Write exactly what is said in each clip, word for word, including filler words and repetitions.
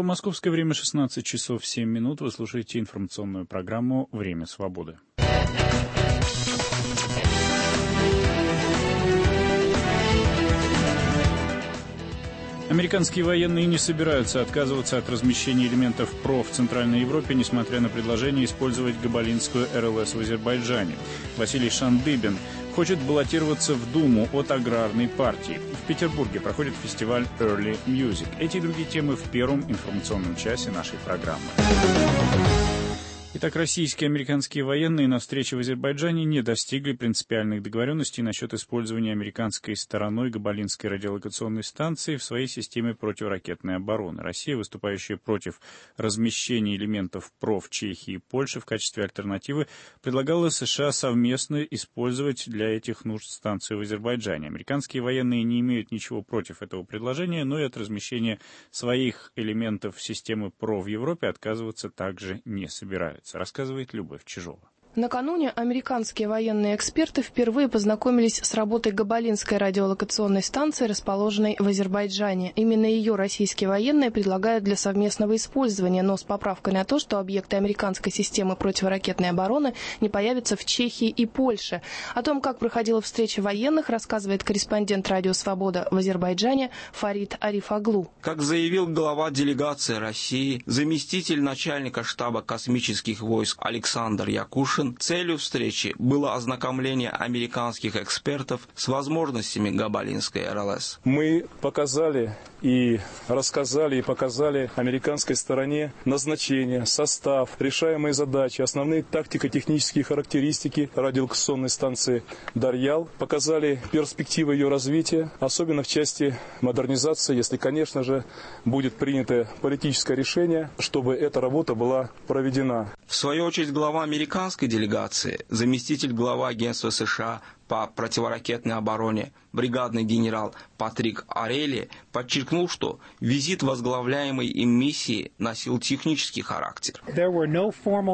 Московское время шестнадцать часов семь минут. Вы слушаете информационную программу «Время свободы». Американские военные не собираются отказываться от размещения элементов ПРО в Центральной Европе, несмотря на предложение использовать габалинскую эр эл эс в Азербайджане. Василий Шандыбин хочет баллотироваться в Думу от аграрной партии. В Петербурге проходит фестиваль Early Music. Эти и другие темы в первом информационном часе нашей программы. Итак, российские и американские военные на встрече в Азербайджане не достигли принципиальных договоренностей насчет использования американской стороной Габалинской радиолокационной станции в своей системе противоракетной обороны. Россия, выступающая против размещения элементов ПРО в Чехии и Польше в качестве альтернативы, предлагала США совместно использовать для этих нужд станцию в Азербайджане. Американские военные не имеют ничего против этого предложения, но и от размещения своих элементов системы ПРО в Европе отказываться также не собираются. Рассказывает Любовь Чижова. Накануне американские военные эксперты впервые познакомились с работой Габалинской радиолокационной станции, расположенной в Азербайджане. Именно ее российские военные предлагают для совместного использования, но с поправкой на то, что объекты американской системы противоракетной обороны не появятся в Чехии и Польше. О том, как проходила встреча военных, рассказывает корреспондент «Радио Свобода» в Азербайджане Фарид Арифаглу. Как заявил глава делегации России, заместитель начальника штаба космических войск Александр Якушин, целью встречи было ознакомление американских экспертов с возможностями Габалинской эр эл эс. Мы показали и рассказали и показали американской стороне назначение, состав, решаемые задачи, основные тактико-технические характеристики радиолокационной станции «Дарьял», показали перспективы ее развития, особенно в части модернизации, если, конечно же, будет принято политическое решение, чтобы эта работа была проведена. В свою очередь, глава американской делегации, заместитель главы агентства США по противоракетной обороне, бригадный генерал Патрик Орелли, подчеркнул, что визит возглавляемой им миссии носил технический характер. No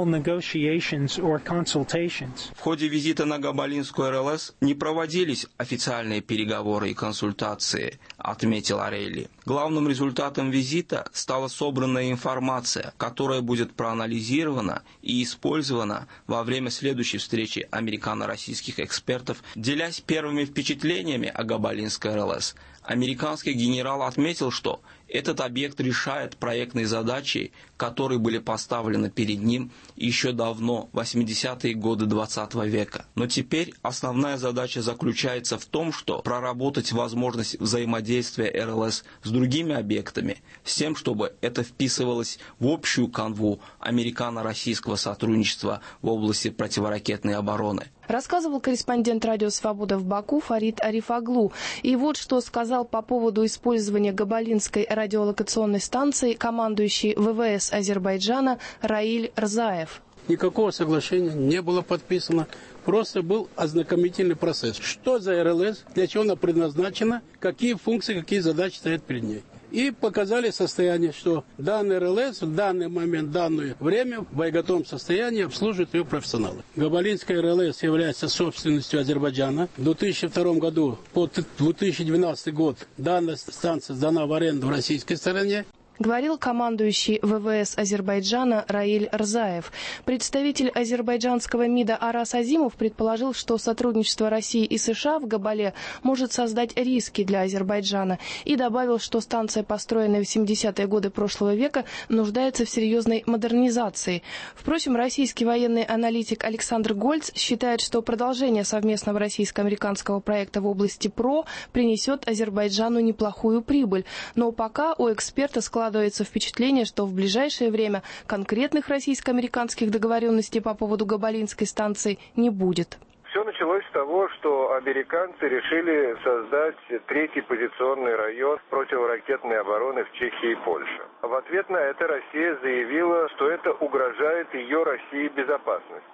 в ходе визита на Габалинскую эр эл эс не проводились официальные переговоры и консультации, отметил Орелли. Главным результатом визита стала собранная информация, которая будет проанализирована и использована во время следующей встречи американо-российских экспертов. Делясь первыми впечатлениями о Габалинской эр эл эс, американский генерал отметил, что этот объект решает проектные задачи, которые были поставлены перед ним еще давно, в восьмидесятые годы двадцатого века. Но теперь основная задача заключается в том, что проработать возможность взаимодействия эр эл эс с другими объектами, с тем, чтобы это вписывалось в общую канву американо-российского сотрудничества в области противоракетной обороны. Рассказывал корреспондент «Радио Свобода» в Баку Фарид Арифаглу. И вот что сказал по поводу использования Габалинской радиолокационной станции командующий вэ вэ эс Азербайджана Раиль Рзаев. Никакого соглашения не было подписано, просто был ознакомительный процесс. Что за эр эл эс, для чего она предназначена, какие функции, какие задачи стоят перед ней. И показали состояние, что данный эр эл эс в данный момент, в данное время в боеготовом состоянии обслуживают ее профессионалы. Габалинская эр эл эс является собственностью Азербайджана. В две тысячи втором году по две тысячи двенадцатый год данная станция сдана в аренду в российской стороне. Говорил командующий вэ вэ эс Азербайджана Раиль Рзаев. Представитель азербайджанского МИДа Арас Азимов предположил, что сотрудничество России и США в Габале может создать риски для Азербайджана, и добавил, что станция, построенная в семидесятые годы прошлого века, нуждается в серьезной модернизации. Впрочем, российский военный аналитик Александр Гольц считает, что продолжение совместного российско-американского проекта в области ПРО принесет Азербайджану неплохую прибыль. Но пока у эксперта складывается Складывается впечатление, что в ближайшее время конкретных российско-американских договоренностей по поводу Габалинской станции не будет. Все началось с того, что американцы решили создать третий позиционный район противоракетной обороны в Чехии и Польше. В ответ на это Россия заявила, что это угрожает ее России безопасности.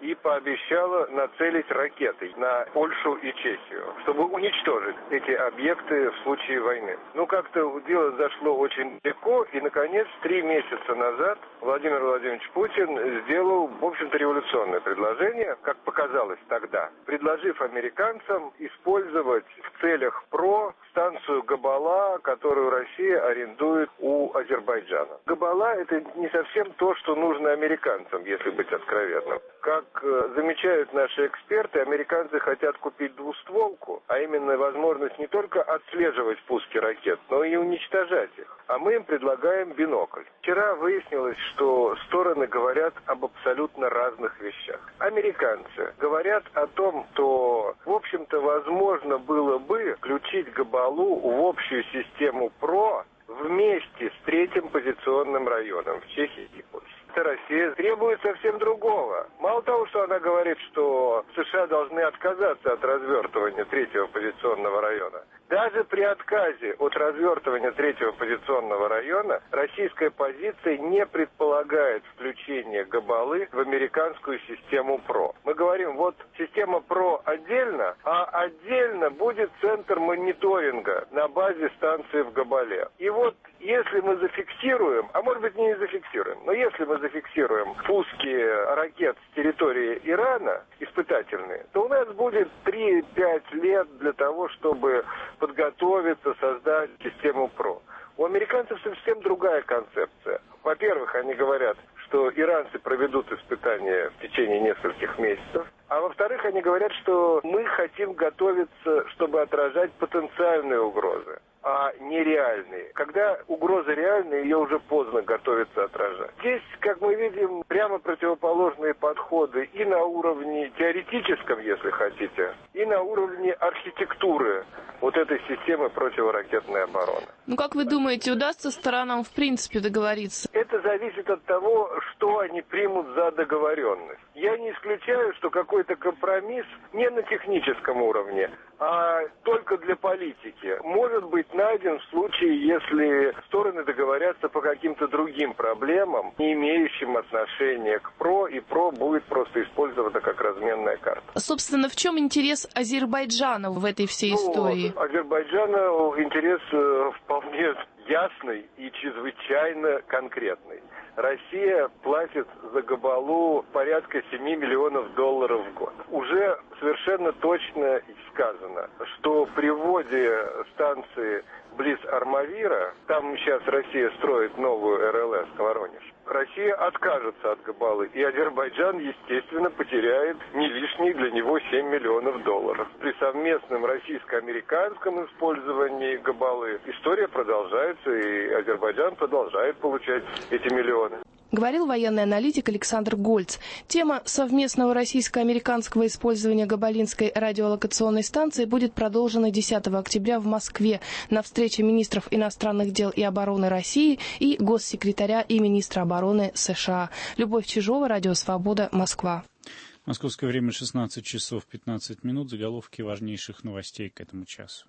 и пообещала нацелить ракеты на Польшу и Чехию, чтобы уничтожить эти объекты в случае войны. Ну, как-то дело зашло очень далеко, и, наконец, три месяца назад Владимир Владимирович Путин сделал, в общем-то, революционное предложение, как показалось тогда, предложив американцам использовать в целях ПРО станцию Габала, которую Россия арендует у Азербайджана. Габала – это не совсем то, что нужно американцам, если быть откровенным. Как э, замечают наши эксперты, американцы хотят купить двустволку, а именно возможность не только отслеживать пуски ракет, но и уничтожать их. А мы им предлагаем бинокль. Вчера выяснилось, что стороны говорят об абсолютно разных вещах. Американцы говорят о том, что, в общем-то, возможно было бы включить Габалу в общую систему ПРО вместе с третьим позиционным районом в Чехии и Польше. Россия требует совсем другого. Мало того, что она говорит, что США должны отказаться от развертывания третьего позиционного района, даже при отказе от развертывания третьего позиционного района российская позиция не предполагает включение Габалы в американскую систему ПРО. Мы говорим, вот система ПРО отдельно, а отдельно будет центр мониторинга на базе станции в Габале. И вот если мы зафиксируем, а может быть не зафиксируем, но если мы зафиксируем пуски ракет с территории Ирана, испытательные, то у нас будет три-пять лет для того, чтобы подготовиться, создать систему ПРО. У американцев совсем другая концепция. Во-первых, они говорят, что иранцы проведут испытания в течение нескольких месяцев. А во-вторых, они говорят, что мы хотим готовиться, чтобы отражать потенциальные угрозы, а не реальные. Когда угроза реальная, ее уже поздно готовиться отражать. Здесь, как мы видим, прямо противоположные подходы и на уровне теоретическом, если хотите, и на уровне архитектуры вот этой системы противоракетной обороны. Ну, как вы думаете, удастся сторонам в принципе договориться? Это зависит от того, что они примут за договоренность. Я не исключаю, что какой-то компромисс не на техническом уровне, а только для политики может быть найден в случае, если стороны договорятся по каким-то другим проблемам, не имеющим отношения к ПРО, и ПРО будет просто использоваться как разменная карта. Собственно, в чем интерес Азербайджана в этой всей ну, истории? Азербайджана интерес вполне ясный и чрезвычайно конкретный. Россия платит за Габалу порядка семи миллионов долларов в год. Уже совершенно точно сказано, что при вводе станции близ Армавира, там сейчас Россия строит новую эр эл эс Воронеж, Россия откажется от Габалы, и Азербайджан, естественно, потеряет не лишние для него семь миллионов долларов. При совместном российско-американском использовании Габалы история продолжается, и Азербайджан продолжает получать эти миллионы. Говорил военный аналитик Александр Гольц. Тема совместного российско-американского использования Габалинской радиолокационной станции будет продолжена десятого октября в Москве на встрече министров иностранных дел и обороны России и госсекретаря и министра обороны США. Любовь Чижова, Радио Свобода, Москва. Московское время шестнадцать часов пятнадцать минут. Заголовки важнейших новостей к этому часу.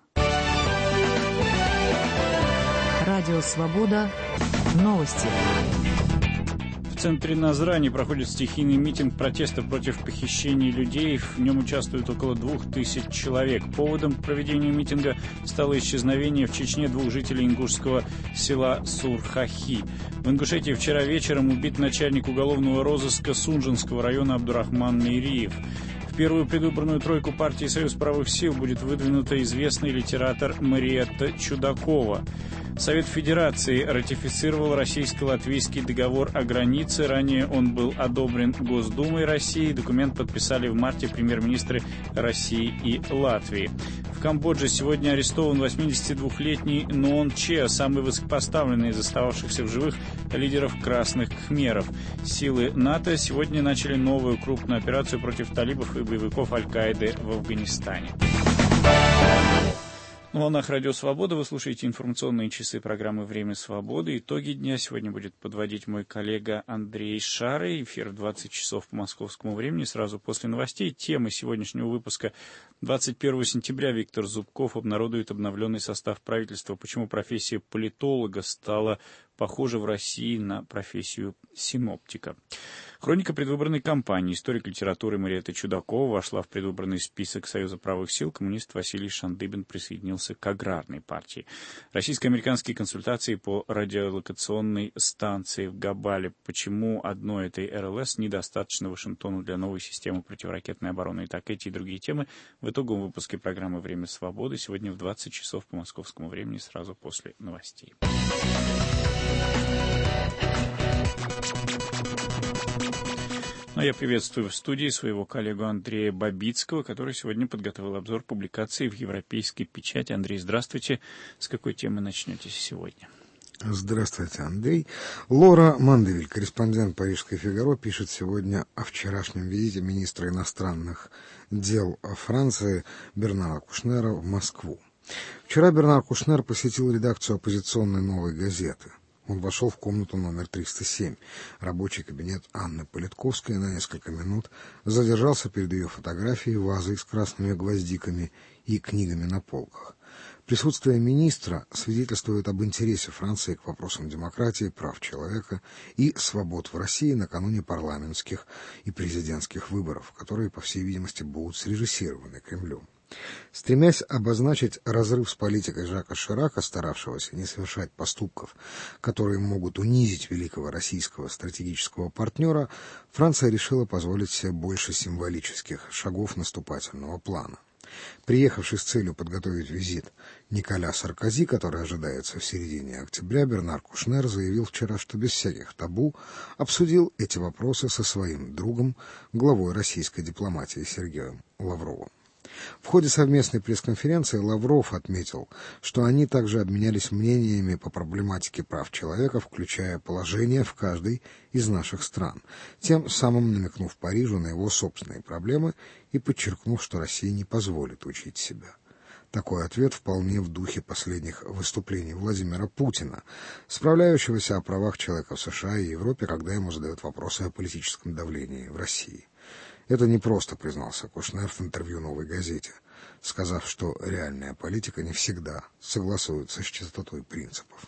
Радио Свобода. Новости. В центре Назрани проходит стихийный митинг протеста против похищения людей. В нем участвует около двух тысяч человек. Поводом к проведению митинга стало исчезновение в Чечне двух жителей ингушского села Сурхахи. В Ингушетии вчера вечером убит начальник уголовного розыска Сунжинского района Абдурахман Мейриев. В первую предвыборную тройку партии «Союз правых сил» будет выдвинута известный литератор Мариетта Чудакова. Совет Федерации ратифицировал российско-латвийский договор о границе. Ранее он был одобрен Госдумой России. Документ подписали в марте премьер-министры России и Латвии. В Камбодже сегодня арестован восьмидесятидвухлетний Ноон Че, самый высокопоставленный из остававшихся в живых лидеров красных кхмеров. Силы НАТО сегодня начали новую крупную операцию против талибов и боевиков Аль-Каиды в Афганистане. На волнах Радио Свобода вы слушаете информационные часы программы «Время свободы». Итоги дня сегодня будет подводить мой коллега Андрей Шарый. Эфир в двадцать часов по московскому времени, сразу после новостей. Темы сегодняшнего выпуска. двадцать первого сентября Виктор Зубков обнародует обновленный состав правительства. Почему профессия политолога стала похожа в России на профессию синоптика. Хроника предвыборной кампании. Историк литературы Мариэтта Чудакова вошла в предвыборный список Союза правых сил. Коммунист Василий Шандыбин присоединился к Аграрной партии. Российско-американские консультации по радиолокационной станции в Габале. Почему одной этой эр эл эс недостаточно Вашингтону для новой системы противоракетной обороны? Итак, эти и другие темы в итоговом выпуске программы «Время свободы» сегодня в двадцать часов по московскому времени, сразу после новостей. Ну, я приветствую в студии своего коллегу Андрея Бабицкого, который сегодня подготовил обзор публикаций в европейской печати. Андрей, здравствуйте. С какой темы начнете сегодня? Здравствуйте, Андрей. Лора Мандевиль, корреспондент парижской «Фигаро», пишет сегодня о вчерашнем визите министра иностранных дел Франции Бернара Кушнера в Москву. Вчера Бернар Кушнер посетил редакцию оппозиционной «Новой газеты». Он вошел в комнату номер триста семь, рабочий кабинет Анны Политковской, на несколько минут задержался перед ее фотографией, вазой с красными гвоздиками и книгами на полках. Присутствие министра свидетельствует об интересе Франции к вопросам демократии, прав человека и свобод в России накануне парламентских и президентских выборов, которые, по всей видимости, будут срежиссированы Кремлем. Стремясь обозначить разрыв с политикой Жака Ширака, старавшегося не совершать поступков, которые могут унизить великого российского стратегического партнера, Франция решила позволить себе больше символических шагов наступательного плана. Приехавший с целью подготовить визит Николя Саркози, который ожидается в середине октября, Бернар Кушнер заявил вчера, что без всяких табу обсудил эти вопросы со своим другом, главой российской дипломатии Сергеем Лавровым. В ходе совместной пресс-конференции Лавров отметил, что они также обменялись мнениями по проблематике прав человека, включая положение в каждой из наших стран, тем самым намекнув Парижу на его собственные проблемы и подчеркнув, что Россия не позволит учить себя. Такой ответ вполне в духе последних выступлений Владимира Путина, справляющегося о правах человека в США и Европе, когда ему задают вопросы о политическом давлении в России. Это не просто, признался Кушнер в интервью «Новой газете», сказав, что реальная политика не всегда согласуется с чистотой принципов.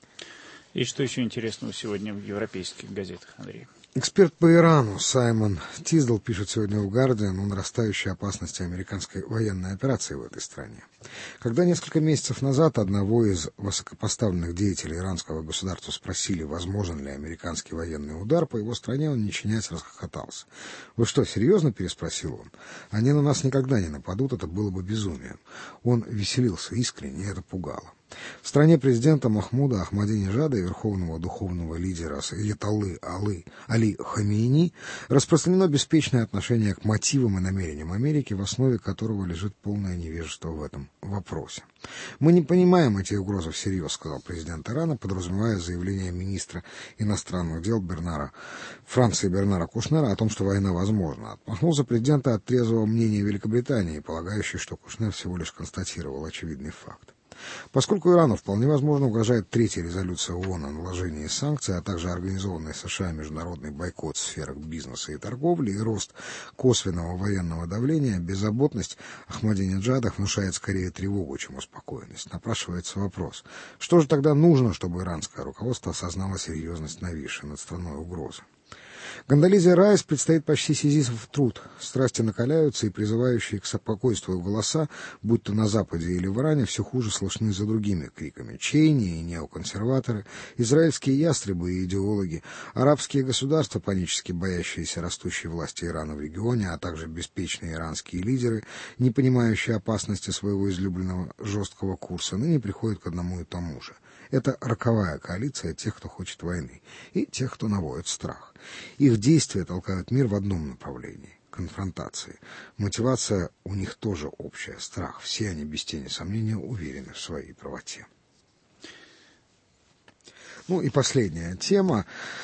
И что еще интересного сегодня в европейских газетах, Андрей? Эксперт по Ирану Саймон Тиздл пишет сегодня в «Гардиан» о нарастающей опасности американской военной операции в этой стране. Когда несколько месяцев назад одного из высокопоставленных деятелей иранского государства спросили, возможен ли американский военный удар, по его стране он, не чинясь, расхохотался. «Вы что, серьезно?» — переспросил он. «Они на нас никогда не нападут, это было бы безумием». Он веселился искренне, и это пугало. В стране президента Махмуда Ахмадинежада и верховного духовного лидера Аятоллы Али, Али Хамейни распространено беспечное отношение к мотивам и намерениям Америки, в основе которого лежит полное невежество в этом вопросе. «Мы не понимаем эти угрозы всерьез», — сказал президент Ирана, подразумевая заявление министра иностранных дел Бернара, Франции Бернара Кушнера о том, что война возможна. Отмахнулся президента от трезвого мнения Великобритании, полагающей, что Кушнер всего лишь констатировал очевидный факт. Поскольку Ирану вполне возможно угрожает третья резолюция ООН о наложении санкций, а также организованный США международный бойкот в сферах бизнеса и торговли и рост косвенного военного давления, беззаботность Ахмадинеджада внушает скорее тревогу, чем успокоенность. Напрашивается вопрос, что же тогда нужно, чтобы иранское руководство осознало серьезность нависшей над страной угрозы? Гондолезе Райс предстоит почти сизифов труд. Страсти накаляются, и призывающие к спокойствию голоса, будь то на Западе или в Иране, все хуже слышны за другими криками. Чейни и неоконсерваторы, израильские ястребы и идеологи, арабские государства, панически боящиеся растущей власти Ирана в регионе, а также беспечные иранские лидеры, не понимающие опасности своего излюбленного жесткого курса, ныне приходят к одному и тому же. Это роковая коалиция тех, кто хочет войны, и тех, кто наводит страх. Их действия толкают мир в одном направлении — конфронтации. Мотивация у них тоже общая — страх. Все они, без тени сомнения, уверены в своей правоте. Ну и последняя тема.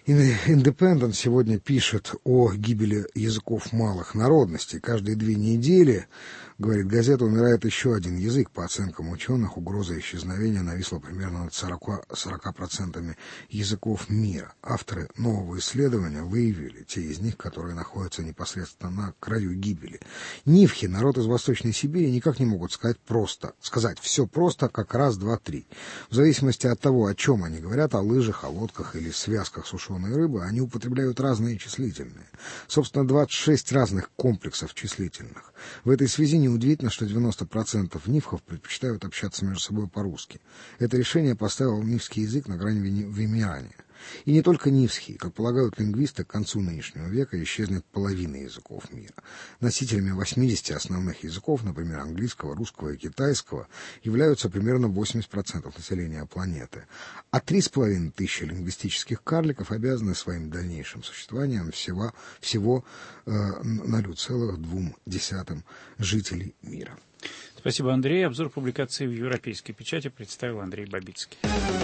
Индепендент сегодня пишет о гибели языков малых народностей. Каждые две недели, говорит газета, умирает еще один язык. По оценкам ученых, угроза исчезновения нависла примерно над сорока процентами языков мира. Авторы нового исследования выявили те из них, которые находятся непосредственно на краю гибели. Нивхи, народ из Восточной Сибири, никак не могут сказать просто, сказать все просто, как раз, два, три. В зависимости от того, о чем они говорят, о лыжах, о лодках или связках сушеной рыбы, они употребляют разные числительные. Собственно, двадцать шесть разных комплексов числительных. В этой связи неудивительно, что девяносто процентов нивхов предпочитают общаться между собой по-русски. Это решение поставило нивский язык на грани вымирания. И не только нивский, как полагают лингвисты, к концу нынешнего века исчезнет половина языков мира. Носителями восьмидесяти основных языков, например, английского, русского и китайского, являются примерно восемьдесят процентов населения планеты. А три с половиной тысячи лингвистических карликов обязаны своим дальнейшим существованием всего, всего э, ноль целых две десятых жителей мира. Спасибо, Андрей. Обзор публикации в европейской печати представил Андрей Бабицкий.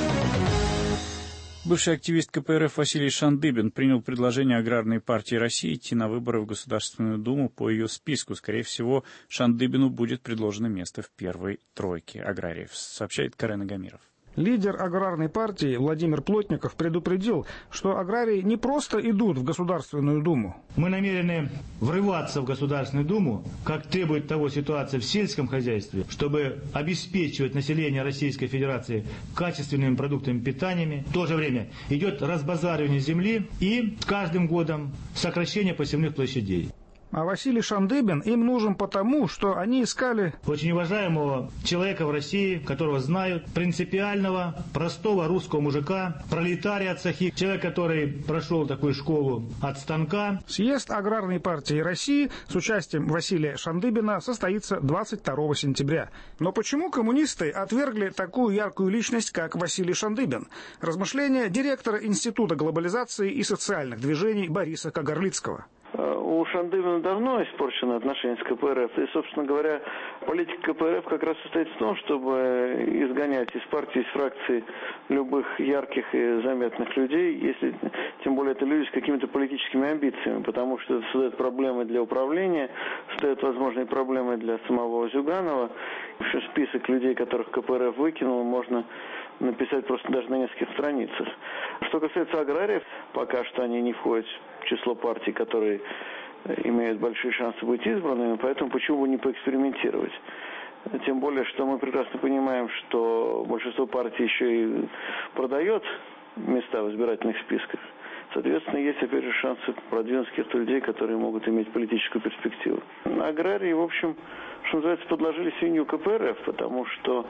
Бывший активист ка пэ эр эф Василий Шандыбин принял предложение Аграрной партии России идти на выборы в Государственную Думу по ее списку. Скорее всего, Шандыбину будет предложено место в первой тройке аграриев, сообщает Карен Агамиров. Лидер аграрной партии Владимир Плотников предупредил, что аграрии не просто идут в Государственную Думу. Мы намерены врываться в Государственную Думу, как требует того ситуация в сельском хозяйстве, чтобы обеспечивать население Российской Федерации качественными продуктами питания. В то же время идет разбазаривание земли и с каждым годом сокращение посевных площадей. А Василий Шандыбин им нужен потому, что они искали очень уважаемого человека в России, которого знают, принципиального, простого русского мужика, пролетария от сахи, человек, который прошел такую школу от станка. Съезд Аграрной партии России с участием Василия Шандыбина состоится двадцать второго сентября. Но почему коммунисты отвергли такую яркую личность, как Василий Шандыбин? Размышления директора Института глобализации и социальных движений Бориса Кагарлицкого. У Шандыбина давно испорчено отношение с ка пэ эр эф. И, собственно говоря, политика ка пэ эр эф как раз состоит в том, чтобы изгонять из партии, из фракции любых ярких и заметных людей, если тем более это люди с какими-то политическими амбициями, потому что это создает проблемы для управления, создает возможные проблемы для самого Зюганова. Список людей, которых ка пэ эр эф выкинул, можно написать просто даже на нескольких страницах. Что касается аграриев, пока что они не входят в число партий, которые имеют большие шансы быть избранными, поэтому почему бы не поэкспериментировать? Тем более, что мы прекрасно понимаем, что большинство партий еще и продает места в избирательных списках. Соответственно, есть, опять же, шансы продвинуть каких-то людей, которые могут иметь политическую перспективу. Аграрии, в общем, что называется, подложили свинью ка пэ эр эф, потому что,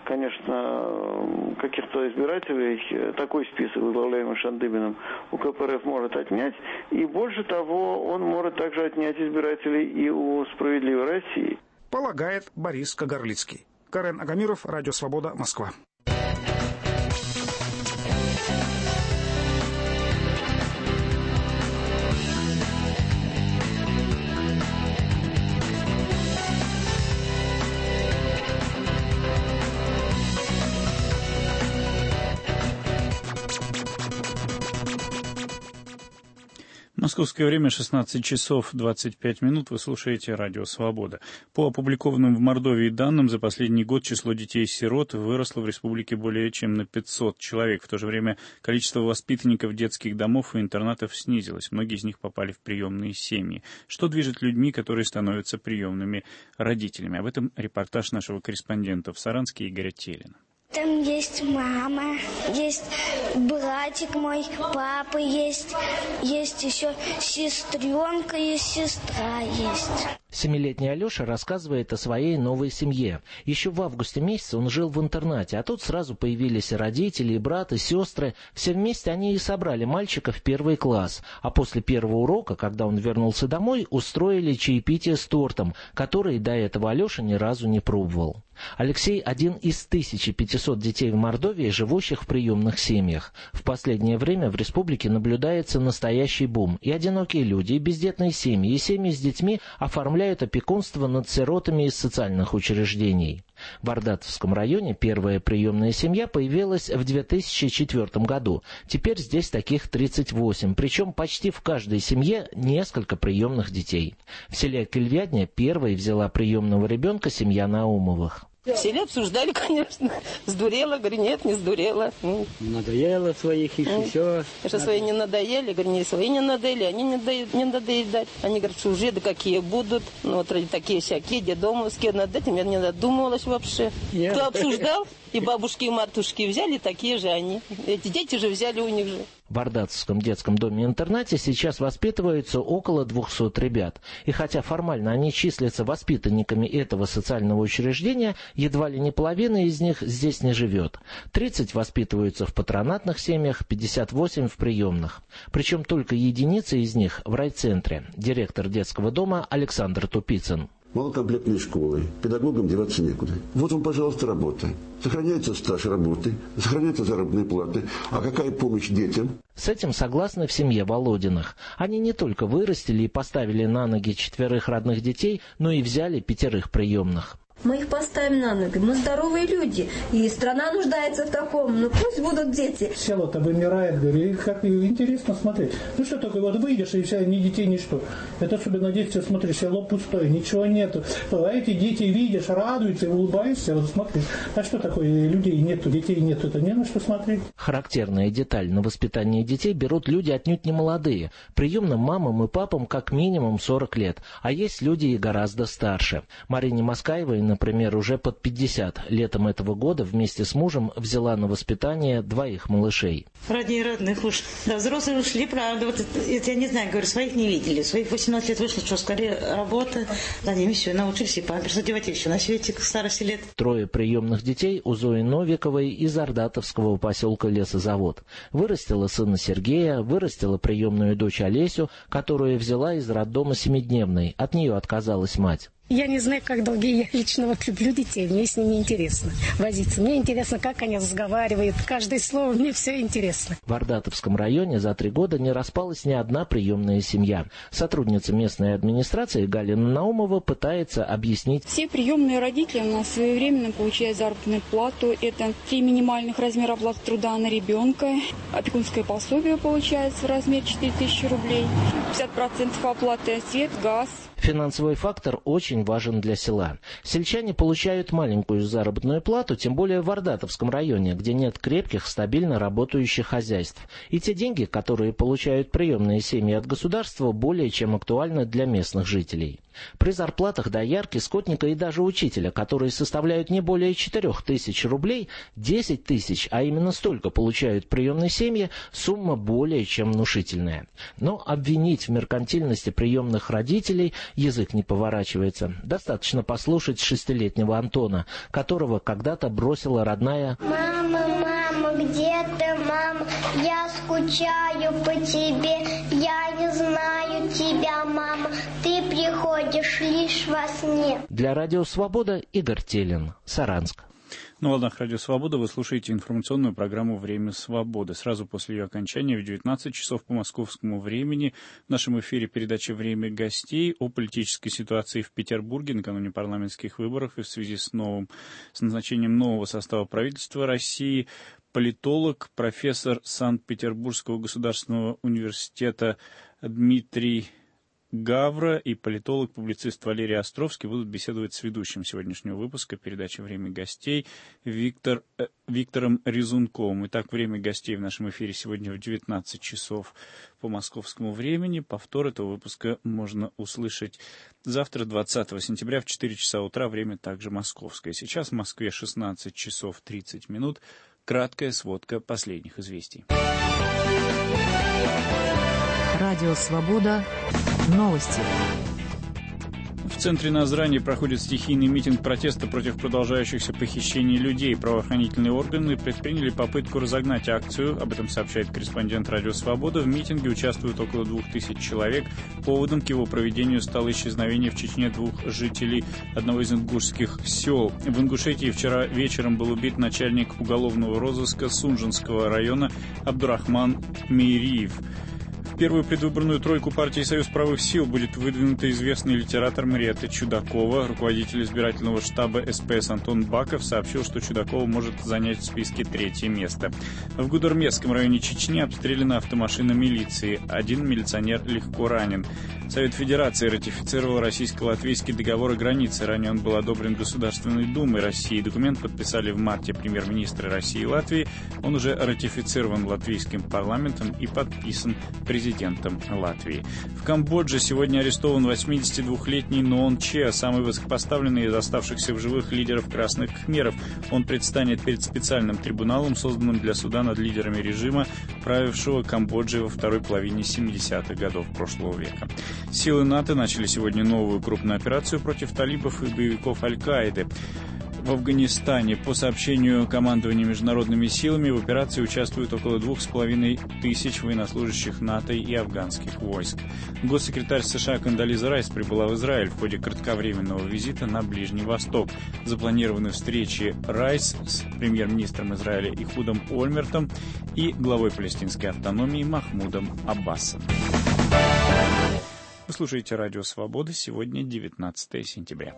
конечно, каких-то избирателей такой список, возглавляемый Шандыбиным, у ка пэ эр эф может отнять. И больше того, он может также отнять избирателей и у «Справедливой России», полагает Борис Кагарлицкий. Карен Агамиров, Радио Свобода, Москва. Московское время шестнадцать часов двадцать пять минут. Вы слушаете Радио Свобода. По опубликованным в Мордовии данным, за последний год число детей-сирот выросло в республике более чем на пятьсот человек. В то же время количество воспитанников детских домов и интернатов снизилось. Многие из них попали в приемные семьи. Что движет людьми, которые становятся приемными родителями? Об этом репортаж нашего корреспондента в Саранске Игоря Телина. Там есть мама, есть братик мой, папа есть, есть еще сестренка, есть сестра есть. Семилетний Алеша рассказывает о своей новой семье. Еще в августе месяце он жил в интернате, а тут сразу появились и родители, и брат, и сестры. Все вместе они и собрали мальчика в первый класс. А после первого урока, когда он вернулся домой, устроили чаепитие с тортом, который до этого Алеша ни разу не пробовал. Алексей – один из тысячи пятисот детей в Мордовии, живущих в приемных семьях. В последнее время в республике наблюдается настоящий бум. И одинокие люди, и бездетные семьи, и семьи с детьми оформляют опекунство над сиротами из социальных учреждений. В Ардатовском районе первая приемная семья появилась в две тысячи четвёртом году. Теперь здесь таких тридцать восемь, причем почти в каждой семье несколько приемных детей. В селе Кельвядня первой взяла приемного ребенка семья Наумовых. В селе обсуждали, конечно. Сдурела, говорю, нет, не сдурела. Надоело своих и Mm. все. Что свои не надоели, говорю, не свои не надоели, они не, до... не надоедать. Они говорят, что уже да какие будут. Ну вот такие всякие, дедомовские, над этим я не задумывалась вообще. Yeah. Кто обсуждал, и бабушки, и матушки взяли, такие же они. Эти дети же взяли у них же. В Ардатовском детском доме-интернате сейчас воспитываются около двухсот ребят. И хотя формально они числятся воспитанниками этого социального учреждения, едва ли не половина из них здесь не живет. тридцать воспитываются в патронатных семьях, пятьдесят восемь в приемных. Причем только единицы из них в райцентре. Директор детского дома Александр Тупицын. Малокомплектные школы, педагогам деваться некуда. Вот вам, пожалуйста, работа. Сохраняется стаж работы, сохраняются заработные платы. А какая помощь детям? С этим согласны в семье Володиных. Они не только вырастили и поставили на ноги четверых родных детей, но и взяли пятерых приемных. Мы их поставим на ноги. Мы здоровые люди. И страна нуждается в таком. Ну пусть будут дети. Село-то вымирает, говорю, и как интересно смотреть. Ну что такое, вот выйдешь, и вся, ни детей, ничто. Это особенно дети, смотришь, село пустое, ничего нету. А эти дети видишь, радуются и улыбаешься, вот смотришь. А что такое, людей нету, детей нету, это не на что смотреть. Характерная деталь: на воспитание детей берут люди отнюдь не молодые. Приемным мамам и папам как минимум сорок лет, а есть люди и гораздо старше. Марине Москаевой, например, уже под пятьдесят. Летом этого года вместе с мужем взяла на воспитание двоих малышей. Родней родных уж. Да, взрослые ушли, правда. Вот это, это я не знаю, говорю, своих не видели. Своих восемнадцать лет вышло, что скорее работа. За ними все, научились и памперс одевать, еще на свете к старости лет. Трое приемных детей у Зои Новиковой из Ардатовского поселка Лесозавод. Вырастила сына Сергея, вырастила приемную дочь Олесю, которую взяла из роддома семидневной. От нее отказалась мать. Я не знаю, как долгие. Я лично вот люблю детей. Мне с ними интересно возиться. Мне интересно, как они разговаривают. Каждое слово мне все интересно. В Ардатовском районе за три года не распалась ни одна приемная семья. Сотрудница местной администрации Галина Наумова пытается объяснить. Все приемные родители у нас своевременно получают заработную плату. Это три минимальных размера оплаты труда на ребенка. Опекунское пособие получается в размере четыре тысячи рублей. пятьдесят процентов оплаты свет, газ. Финансовый фактор очень важен для села. Сельчане получают маленькую заработную плату, тем более в Ардатовском районе, где нет крепких, стабильно работающих хозяйств. И те деньги, которые получают приемные семьи от государства, более чем актуальны для местных жителей. При зарплатах доярки, скотника и даже учителя, которые составляют не более четырех тысяч рублей, десять тысяч, а именно столько получают приемные семьи, сумма более чем внушительная. Но обвинить в меркантильности приемных родителей язык не поворачивается. Достаточно послушать шестилетнего Антона, которого когда-то бросила родная... Мама, мама, где ты, мама? Я скучаю по тебе, я не знаю тебя, мама. Ты приходишь лишь во сне. Для Радио Свобода Игорь Телин, Саранск. На волнах Радио Свобода вы слушаете информационную программу «Время свободы». Сразу после ее окончания в девятнадцать часов по московскому времени в нашем эфире передача «Время гостей» о политической ситуации в Петербурге накануне парламентских выборов и в связи с, новым, с назначением нового состава правительства России. Политолог, профессор Санкт-Петербургского государственного университета Дмитрий Гавра и политолог-публицист Валерий Островский будут беседовать с ведущим сегодняшнего выпуска передачи «Время гостей» Виктор, э, Виктором Резунковым. Итак, «Время гостей» в нашем эфире сегодня в девятнадцать часов по московскому времени. Повтор этого выпуска можно услышать завтра, двадцатого сентября, в четыре часа утра. Время также московское. Сейчас в Москве шестнадцать часов тридцать минут. Краткая сводка последних известий. Радио «Свобода». Новости. В центре Назрани проходит стихийный митинг протеста против продолжающихся похищений людей. Правоохранительные органы предприняли попытку разогнать акцию. Об этом сообщает корреспондент Радио Свобода. В митинге участвуют около двух тысяч человек. Поводом к его проведению стало исчезновение в Чечне двух жителей одного из ингушских сел. В Ингушетии вчера вечером был убит начальник уголовного розыска Сунжинского района Абдурахман Мейриев. В первую предвыборную тройку партии «Союз правых сил» будет выдвинута известный литератор Мариэтта Чудакова. Руководитель избирательного штаба СПС Антон Баков сообщил, что Чудакова может занять в списке третье место. В Гудермесском районе Чечни обстреляна автомашина милиции. Один милиционер легко ранен. Совет Федерации ратифицировал российско-латвийский договор о границе. Ранее он был одобрен Государственной Думой России. Документ подписали в марте премьер-министры России и Латвии. Он уже ратифицирован латвийским парламентом и подписан президентом Латвии. В Камбодже сегодня арестован восьмидесятидвухлетний Ноон Че, самый высокопоставленный из оставшихся в живых лидеров красных кхмеров. Он предстанет перед специальным трибуналом, созданным для суда над лидерами режима, правившего Камбоджей во второй половине семидесятых годов прошлого века. Силы НАТО начали сегодня новую крупную операцию против талибов и боевиков Аль-Каиды. В Афганистане, по сообщению командования международными силами, в операции участвуют около двух с половиной тысяч военнослужащих НАТО и афганских войск. Госсекретарь США Кондолиза Райс прибыла в Израиль в ходе кратковременного визита на Ближний Восток. Запланированы встречи Райс с премьер-министром Израиля Ихудом Ольмертом и главой палестинской автономии Махмудом Аббасом. Вы слушаете Радио Свобода. Сегодня девятнадцатое сентября.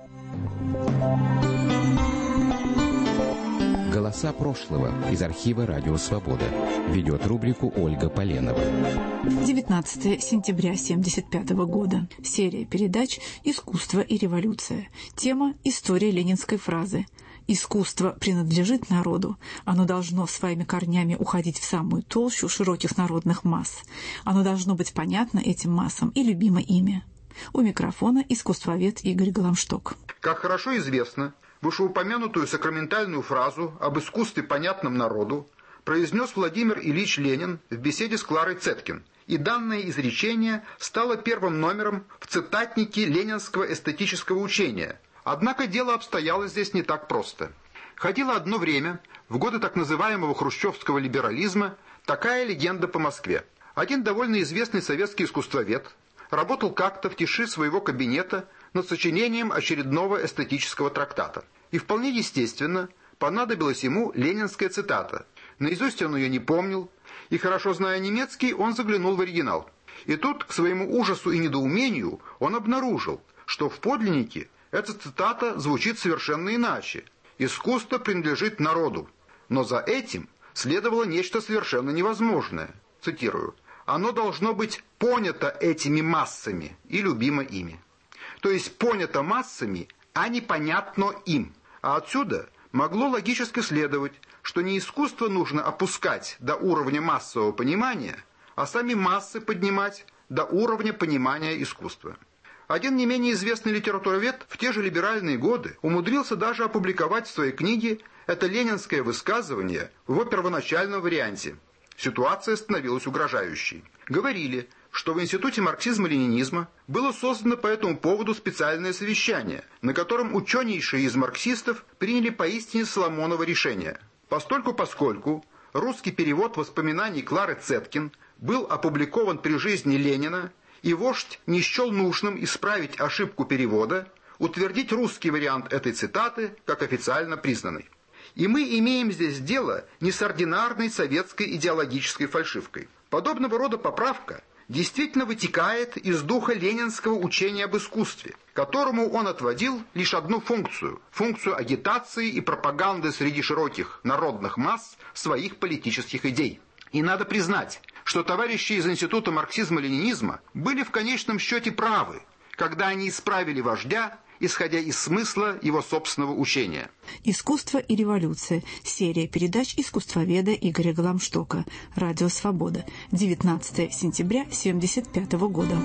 Голоса прошлого из архива «Радио Свобода». Ведет рубрику Ольга Поленова. девятнадцатое сентября семьдесят пятого года. Серия передач «Искусство и революция». Тема «История ленинской фразы». Искусство принадлежит народу. Оно должно своими корнями уходить в самую толщу широких народных масс. Оно должно быть понятно этим массам и любимо ими. У микрофона искусствовед Игорь Голомшток. Как хорошо известно, вышеупомянутую сакраментальную фразу об искусстве, понятном народу, произнес Владимир Ильич Ленин в беседе с Кларой Цеткин, и данное изречение стало первым номером в цитатнике ленинского эстетического учения. Однако дело обстояло здесь не так просто. Ходило одно время, в годы так называемого хрущевского либерализма, такая легенда по Москве. Один довольно известный советский искусствовед работал как-то в тиши своего кабинета над сочинением очередного эстетического трактата. И вполне естественно понадобилась ему ленинская цитата. Наизусть он ее не помнил, и, хорошо зная немецкий, он заглянул в оригинал. И тут, к своему ужасу и недоумению, он обнаружил, что в подлиннике эта цитата звучит совершенно иначе. «Искусство принадлежит народу». Но за этим следовало нечто совершенно невозможное. Цитирую. «Оно должно быть понято этими массами и любимо ими». То есть понято массами, а не понятно им. А отсюда могло логически следовать, что не искусство нужно опускать до уровня массового понимания, а сами массы поднимать до уровня понимания искусства. Один не менее известный литературовед в те же либеральные годы умудрился даже опубликовать в своей книге это ленинское высказывание в его первоначальном варианте. Ситуация становилась угрожающей. Говорили, что в Институте марксизма-ленинизма было создано по этому поводу специальное совещание, на котором ученейшие из марксистов приняли поистине Соломоново решение. Постольку-поскольку русский перевод воспоминаний Клары Цеткин был опубликован при жизни Ленина, и вождь не счел нужным исправить ошибку перевода, утвердить русский вариант этой цитаты как официально признанный. И мы имеем здесь дело не с ординарной советской идеологической фальшивкой. Подобного рода поправка действительно вытекает из духа ленинского учения об искусстве, которому он отводил лишь одну функцию – функцию агитации и пропаганды среди широких народных масс своих политических идей. И надо признать, что товарищи из Института марксизма-ленинизма были в конечном счете правы, когда они исправили вождя, исходя из смысла его собственного учения. «Искусство и революция». Серия передач искусствоведа Игоря Голомштока. Радио Свобода. девятнадцатое сентября семьдесят пятого года.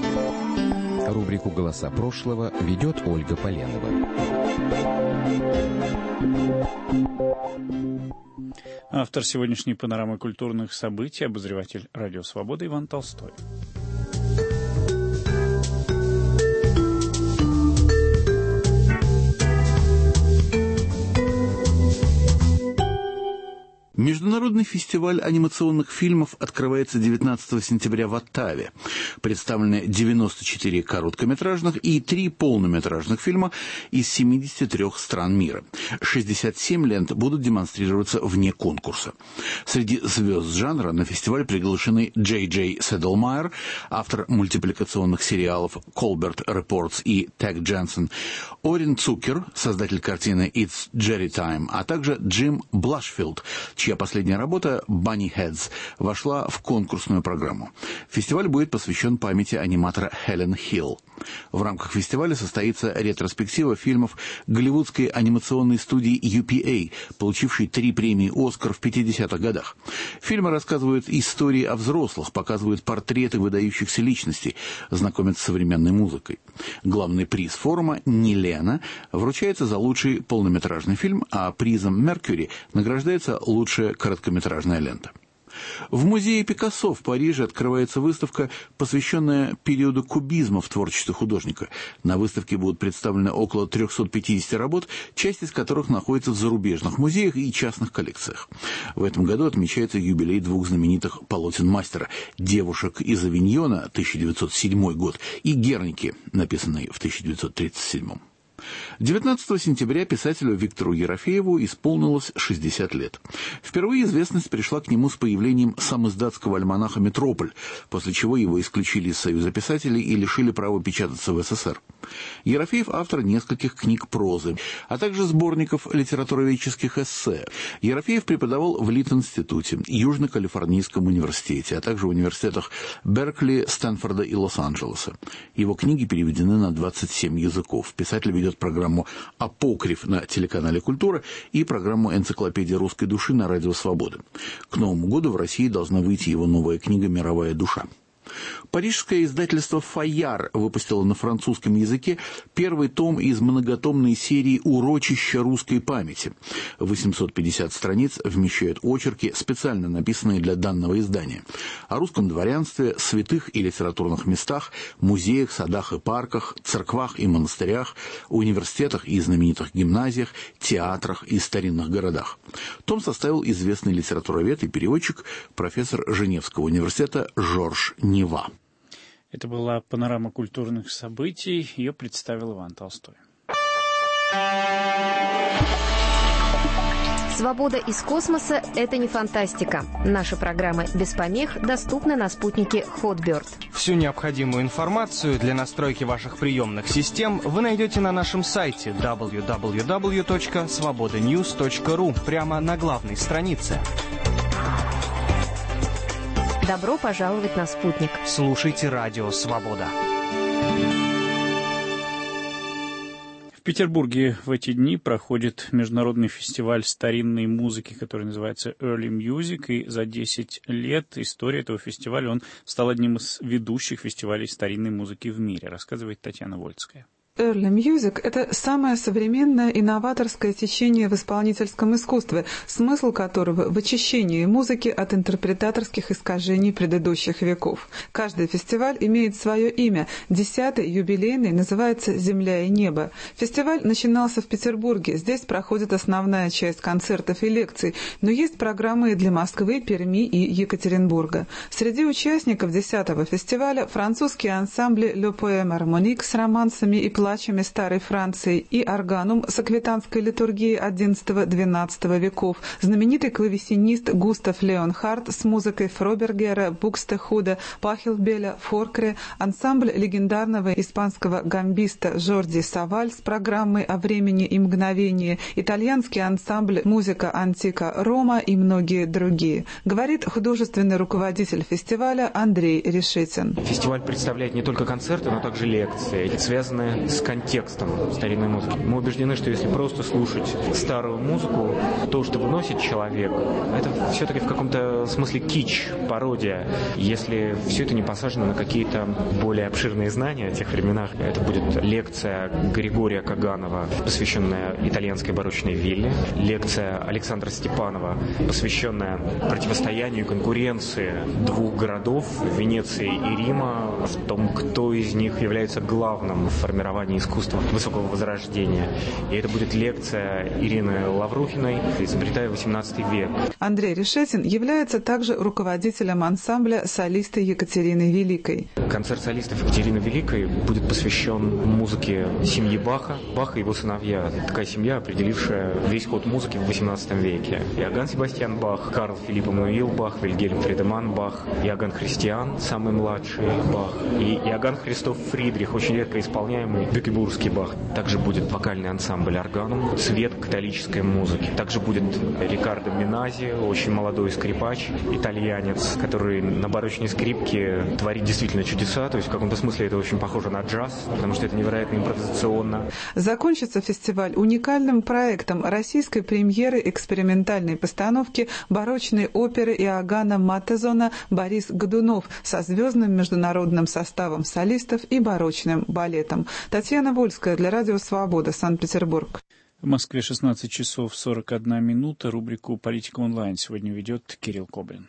Рубрику «Голоса прошлого» ведет Ольга Поленова. Автор сегодняшней панорамы культурных событий, обозреватель Радио Свобода Иван Толстой. Международный фестиваль анимационных фильмов открывается девятнадцатого сентября в Оттаве. Представлены девяносто четыре короткометражных и три полнометражных фильма из семидесяти трёх стран мира. шестьдесят семь лент будут демонстрироваться вне конкурса. Среди звезд жанра на фестиваль приглашены Джей Джей Седлмайер, автор мультипликационных сериалов «Колберт Reports» и «Тек Дженсен», Орин Цукер, создатель картины «It's Jerry Time», а также Джим Блашфилд, чья последняя работа «Bunny Heads» вошла в конкурсную программу. Фестиваль будет посвящен памяти аниматора Хелен Хилл. В рамках фестиваля состоится ретроспектива фильмов голливудской анимационной студии ю пи эй, получившей три премии «Оскар» в пятидесятых годах. Фильмы рассказывают истории о взрослых, показывают портреты выдающихся личностей, знакомят с современной музыкой. Главный приз форума «Нелена» вручается за лучший полнометражный фильм, а призом «Меркьюри» награждается лучшая короткометражная лента. В музее Пикассо в Париже открывается выставка, посвященная периоду кубизма в творчестве художника. На выставке будут представлены около трёхсот пятидесяти работ, часть из которых находится в зарубежных музеях и частных коллекциях. В этом году отмечается юбилей двух знаменитых полотен мастера «Девушек из Авиньона» тысяча девятьсот седьмой год и «Герники», написанный в тысяча девятьсот тридцать седьмом. девятнадцатого сентября писателю Виктору Ерофееву исполнилось шестьдесят лет. Впервые известность пришла к нему с появлением самиздатского альманаха «Метрополь», после чего его исключили из Союза писателей и лишили права печататься в эс эс эр. Ерофеев – автор нескольких книг прозы, а также сборников литературоведческих эссе. Ерофеев преподавал в Лит-институте, Южно-Калифорнийском университете, а также в университетах Беркли, Стэнфорда и Лос-Анджелеса. Его книги переведены на двадцать семь языков. Писатель ведет программу «Апокриф» на телеканале «Культура» и программу «Энциклопедия русской души» на радио «Свобода». К Новому году в России должна выйти его новая книга «Мировая душа». Парижское издательство «Фаяр» выпустило на французском языке первый том из многотомной серии «Урочища русской памяти». восемьсот пятьдесят страниц вмещают очерки, специально написанные для данного издания, о русском дворянстве, святых и литературных местах, музеях, садах и парках, церквах и монастырях, университетах и знаменитых гимназиях, театрах и старинных городах. Том составил известный литературовед и переводчик, профессор Женевского университета Жорж Нева. Это была панорама культурных событий. Ее представил Иван Толстой. Свобода из космоса – это не фантастика. Наши программы без помех доступны на спутнике Hotbird. Всю необходимую информацию для настройки ваших приемных систем вы найдете на нашем сайте дабл ю дабл ю дабл ю точка свобода ньюс точка ру прямо на главной странице. Добро пожаловать на спутник. Слушайте радио «Свобода». В Петербурге в эти дни проходит международный фестиваль старинной музыки, который называется Early Music, и за десять лет истории этого фестиваля он стал одним из ведущих фестивалей старинной музыки в мире, рассказывает Татьяна Вольская. Early Music – это самое современное инноваторское течение в исполнительском искусстве, смысл которого в очищении музыки от интерпретаторских искажений предыдущих веков. Каждый фестиваль имеет свое имя. Десятый, юбилейный, называется «Земля и небо». Фестиваль начинался в Петербурге. Здесь проходит основная часть концертов и лекций, но есть программы и для Москвы, Перми и Екатеринбурга. Среди участников десятого фестиваля французские ансамбли «Le Poème Harmonique» с романсами и плачами старой Франции и органум с аквитанской литургией одиннадцатого-двенадцатого веков, знаменитый клавесинист Густав Леонхард с музыкой Фробергера, Букстехуда, Пахелбеля, Форкре, ансамбль легендарного испанского гамбиста Жорди Саваль с программой «О времени и мгновении», итальянский ансамбль «Музыка Антика Рома» и многие другие, говорит художественный руководитель фестиваля Андрей Решетин. Фестиваль представляет не только концерты, но также лекции, связанные с контекстом старинной музыки. Мы убеждены, что если просто слушать старую музыку, то, что выносит человек, это все-таки в каком-то смысле кич, пародия. Если все это не посажено на какие-то более обширные знания о тех временах, это будет лекция Григория Каганова, посвященная итальянской барочной вилле, лекция Александра Степанова, посвященная противостоянию и конкуренции двух городов, Венеции и Рима, в том, кто из них является главным в формировании основания искусства высокого возрождения. И это будет лекция Ирины Лаврухиной «Изобретая восемнадцатый век». Андрей Решетин является также руководителем ансамбля солисты Екатерины Великой. Концерт солистов Екатерины Великой будет посвящен музыке семьи Баха. Бах и его сыновья. Такая семья, определившая весь ход музыки в восемнадцатом веке. Иоганн Себастьян Бах, Карл Филипп Эммануил Бах, Вильгельм Фридеман Бах, Иоганн Христиан, самый младший Бах, и Иоганн Христоф Фридрих, очень редко исполняемый бюкебургский Бах. Также будет вокальный ансамбль «Органум», цвет католической музыки. Также будет Рикардо Минази, очень молодой скрипач, итальянец, который на барочной скрипке творит действительно чудеса. То есть в каком-то смысле это очень похоже на джаз, потому что это невероятно импровизационно. Закончится фестиваль уникальным проектом российской премьеры экспериментальной постановки барочной оперы Иоганна Маттезона «Борис Годунов» со звездным международным составом солистов и барочным балетом. Татьяна Вольская для Радио Свобода, Санкт-Петербург. В Москве шестнадцать часов сорок одна минута. Рубрику «Политика онлайн» сегодня ведет Кирилл Кобрин.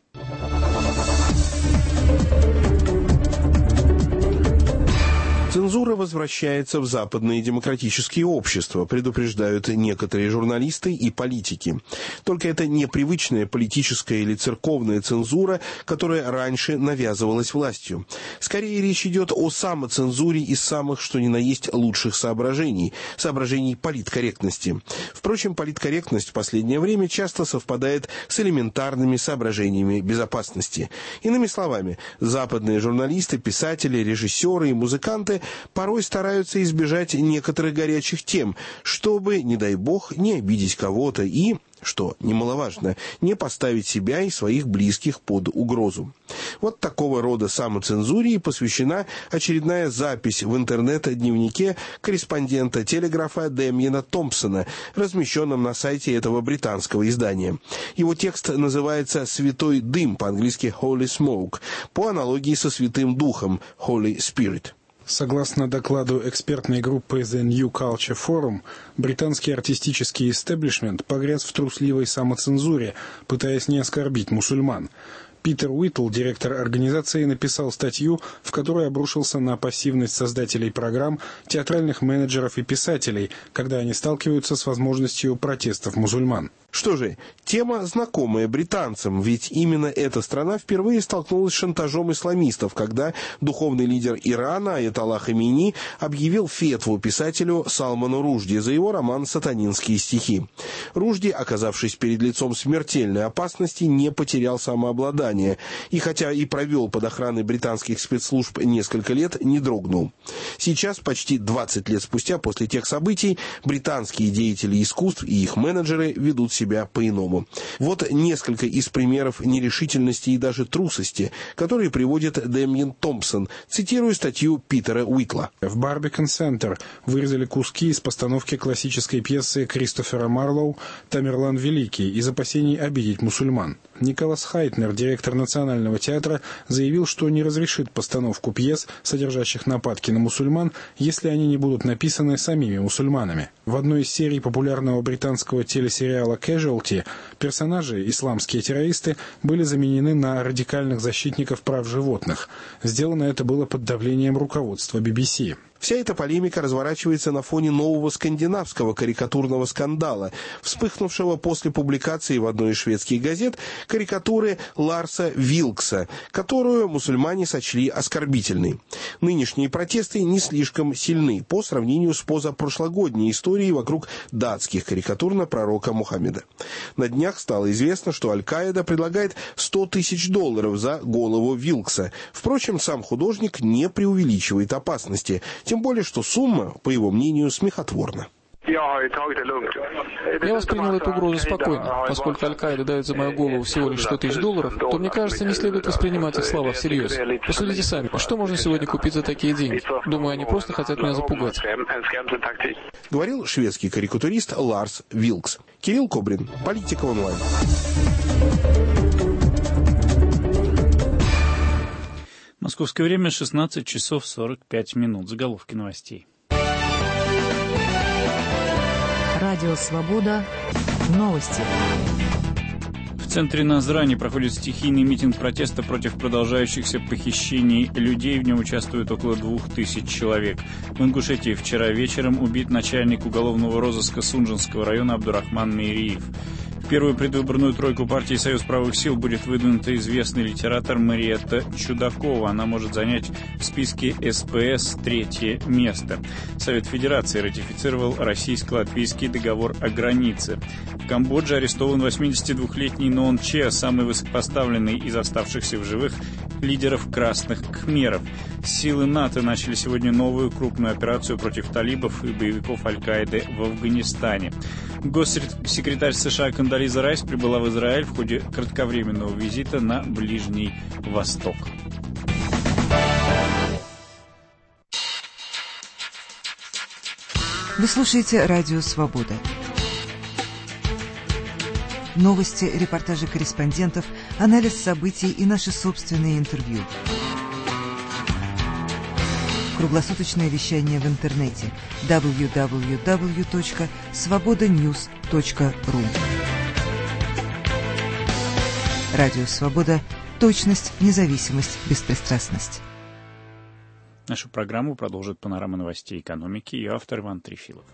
Цензура возвращается в западные демократические общества, предупреждают некоторые журналисты и политики. Только это непривычная политическая или церковная цензура, которая раньше навязывалась властью. Скорее речь идет о самоцензуре из самых что ни на есть лучших соображений, соображений политкорректности. Впрочем, политкорректность в последнее время часто совпадает с элементарными соображениями безопасности. Иными словами, западные журналисты, писатели, режиссеры и музыканты порой стараются избежать некоторых горячих тем, чтобы, не дай бог, не обидеть кого-то и, что немаловажно, не поставить себя и своих близких под угрозу. Вот такого рода самоцензуре и посвящена очередная запись в интернет-дневнике корреспондента «Телеграфа» Дэмьена Томпсона, размещенном на сайте этого британского издания. Его текст называется «Святой дым», по-английски «Holy Smoke», по аналогии со Святым Духом «Holy Spirit». Согласно докладу экспертной группы The New Culture Forum, британский артистический истеблишмент погряз в трусливой самоцензуре, пытаясь не оскорбить мусульман. Питер Уитл, директор организации, написал статью, в которой обрушился на пассивность создателей программ, театральных менеджеров и писателей, когда они сталкиваются с возможностью протестов мусульман. Что же, тема знакомая британцам, ведь именно эта страна впервые столкнулась с шантажом исламистов, когда духовный лидер Ирана Аятолла Хамини объявил фетву писателю Салману Ружди за его роман «Сатанинские стихи». Ружди, оказавшись перед лицом смертельной опасности, не потерял самообладание и, хотя и провел под охраной британских спецслужб несколько лет, не дрогнул. Сейчас, почти двадцать лет спустя после тех событий, британские деятели искусств и их менеджеры ведут себя себя по-иному. Вот несколько из примеров нерешительности и даже трусости, которые приводит Дэмьен Томпсон, цитируя статью Питера Уитла. В Барбикон-Центр вырезали куски из постановки классической пьесы Кристофера Марлоу «Тамерлан Великий» из опасений обидеть мусульман. Николас Хайтнер, директор Национального театра, заявил, что не разрешит постановку пьес, содержащих нападки на мусульман, если они не будут написаны самими мусульманами. В одной из серий популярного британского телесериала «Casualty» персонажи, исламские террористы, были заменены на радикальных защитников прав животных. Сделано это было под давлением руководства би би си. Вся эта полемика разворачивается на фоне нового скандинавского карикатурного скандала, вспыхнувшего после публикации в одной из шведских газет карикатуры Ларса Вилкса, которую мусульмане сочли оскорбительной. Нынешние протесты не слишком сильны по сравнению с позапрошлогодней историей вокруг датских карикатур на пророка Мухаммеда. На днях стало известно, что Аль-Каида предлагает сто тысяч долларов за голову Вилкса. Впрочем, сам художник не преувеличивает опасности, тем более, что сумма, по его мнению, смехотворна. Я воспринял эту угрозу спокойно. Поскольку Аль-Каида дает за мою голову всего лишь сто тысяч долларов, то, мне кажется, не следует воспринимать их слова всерьез. Посудите сами, что можно сегодня купить за такие деньги? Думаю, они просто хотят меня запугать. Говорил шведский карикатурист Ларс Вилкс. Кирилл Кобрин, Политика онлайн. Московское время шестнадцать часов сорок пять минут. Заголовки новостей. Радио «Свобода». Новости. В центре Назрани проходит стихийный митинг протеста против продолжающихся похищений людей. В нем участвует около двух тысяч человек. В Ингушетии вчера вечером убит начальник уголовного розыска Сунжинского района Абдурахман Мейриев. В первую предвыборную тройку партии «Союз правых сил» будет выдвинута известный литератор Мариетта Чудакова. Она может занять в списке эс пэ эс третье место. Совет Федерации ратифицировал российско-латвийский договор о границе. В Камбодже арестован восьмидесятидвухлетний Ноон Че, самый высокопоставленный из оставшихся в живых лидеров красных кхмеров. Силы НАТО начали сегодня новую крупную операцию против талибов и боевиков Аль-Каиды в Афганистане. Госсекретарь США Кондолиза Райс прибыла в Израиль в ходе кратковременного визита на Ближний Восток. Вы слушаете «Радио Свобода». Новости, репортажи корреспондентов, анализ событий и наши собственные интервью. Круглосуточное вещание в интернете дабл ю дабл ю дабл ю точка свобода ньюс точка ру. Радио Свобода. Точность, независимость, беспристрастность. Нашу программу продолжит панорама новостей экономики и автор Иван Трефилов.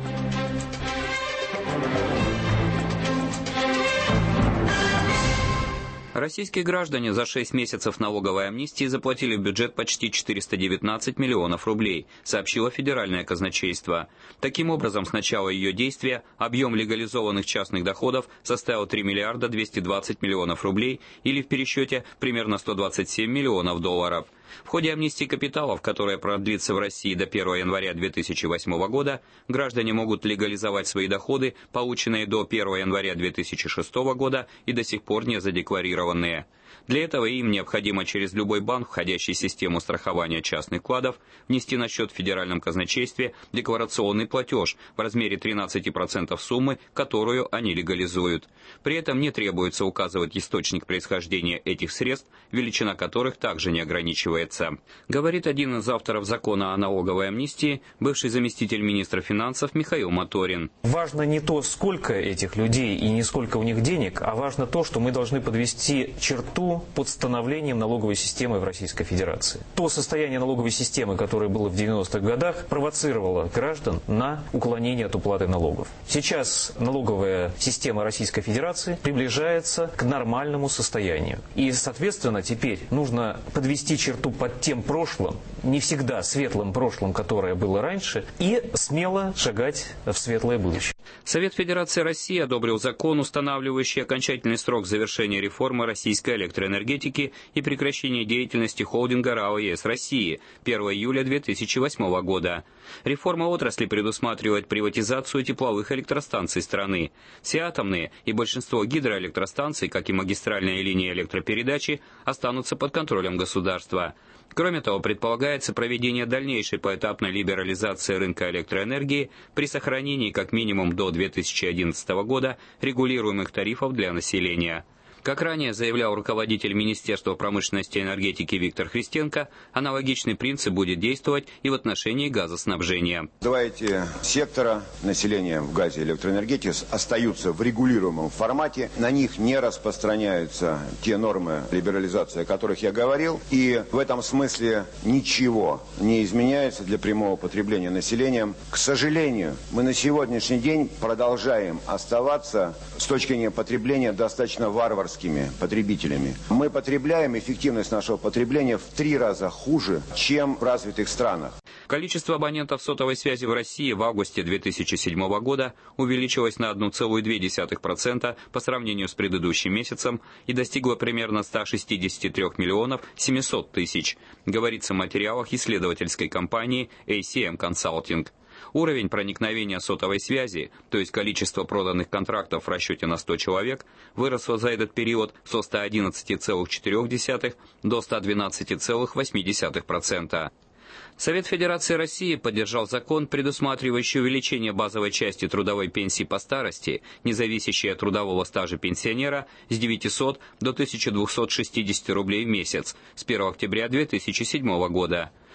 Российские граждане за шесть месяцев налоговой амнистии заплатили в бюджет почти четыреста девятнадцать миллионов рублей, сообщило Федеральное казначейство. Таким образом, с начала ее действия объем легализованных частных доходов составил три миллиарда двести двадцать миллионов рублей или в пересчете примерно сто двадцать семь миллионов долларов. В ходе амнистии капиталов, которая продлится в России до первого января две тысячи восьмого года, граждане могут легализовать свои доходы, полученные до первого января две тысячи шестого года и до сих пор не задекларированные. Для этого им необходимо через любой банк, входящий в систему страхования частных вкладов, внести на счет в Федеральном казначействе декларационный платеж в размере тринадцати процентов суммы, которую они легализуют. При этом не требуется указывать источник происхождения этих средств, величина которых также не ограничивается. Говорит один из авторов закона о налоговой амнистии, бывший заместитель министра финансов Михаил Моторин. Важно не то, сколько этих людей и не сколько у них денег, а важно то, что мы должны подвести черту под становлением налоговой системы в Российской Федерации. То состояние налоговой системы, которое было в девяностых годах, провоцировало граждан на уклонение от уплаты налогов. Сейчас налоговая система Российской Федерации приближается к нормальному состоянию. И, соответственно, теперь нужно подвести черту под тем прошлым, не всегда светлым прошлым, которое было раньше, и смело шагать в светлое будущее. Совет Федерации России одобрил закон, устанавливающий окончательный срок завершения реформы российской электроэнергетики и прекращения деятельности холдинга РАО ЕС России первого июля две тысячи восьмого года. Реформа отрасли предусматривает приватизацию тепловых электростанций страны. Все атомные и большинство гидроэлектростанций, как и магистральные линии электропередачи, останутся под контролем государства. Кроме того, предполагается проведение дальнейшей поэтапной либерализации рынка электроэнергии при сохранении как минимум до две тысячи одиннадцатого года регулируемых тарифов для населения. Как ранее заявлял руководитель Министерства промышленности и энергетики Виктор Христенко, аналогичный принцип будет действовать и в отношении газоснабжения. Два эти сектора населения в газе и электроэнергетике остаются в регулируемом формате. На них не распространяются те нормы либерализации, о которых я говорил. И в этом смысле ничего не изменяется для прямого потребления населением. К сожалению, мы на сегодняшний день продолжаем оставаться с точки зрения потребления достаточно варварскими потребителями. Мы потребляем, эффективность нашего потребления в три раза хуже, чем в развитых странах. Количество абонентов сотовой связи в России в августе две тысячи седьмого года увеличилось на одна целая две десятых процента по сравнению с предыдущим месяцем и достигло примерно ста шестидесяти трёх миллионов семисот тысяч, говорится в материалах исследовательской компании эй си эм Consulting. Уровень проникновения сотовой связи, то есть количество проданных контрактов в расчете на сто человек, выросло за этот период со ста одиннадцати целых четырёх десятых до ста двенадцати целых восьми десятых процента. Совет Федерации России поддержал закон, предусматривающий увеличение базовой части трудовой пенсии по старости, не зависящей от трудового стажа пенсионера, с девятисот до тысячи двухсот шестидесяти рублей в месяц с первого октября две тысячи седьмого года.